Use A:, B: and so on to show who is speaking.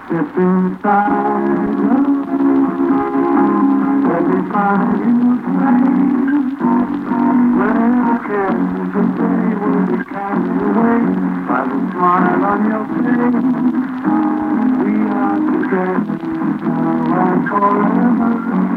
A: Step inside love, let me find you a place where the cares of the day will be cast away by the smile on your face. We are together now and forever.